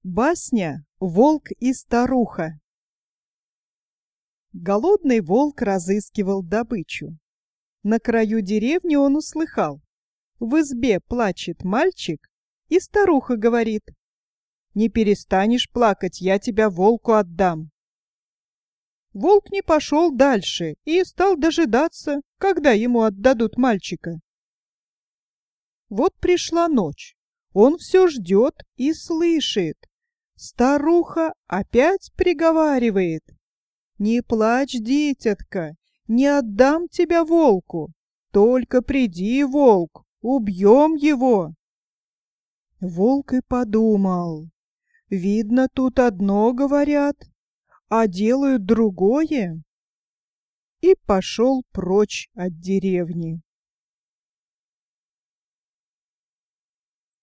Басня «Волк и старуха». Голодный волк разыскивал добычу. На краю деревни он услыхал: в избе плачет мальчик, и старуха говорит: «Не перестанешь плакать, я тебя волку отдам». Волк не пошел дальше и стал дожидаться, когда ему отдадут мальчика. Вот пришла ночь. Он все ждет и слышит: старуха опять приговаривает: «Не плачь, дитятка, не отдам тебя волку. Только приди, волк, убьем его». Волк и подумал: видно, тут одно говорят, а делают другое. И пошел прочь от деревни.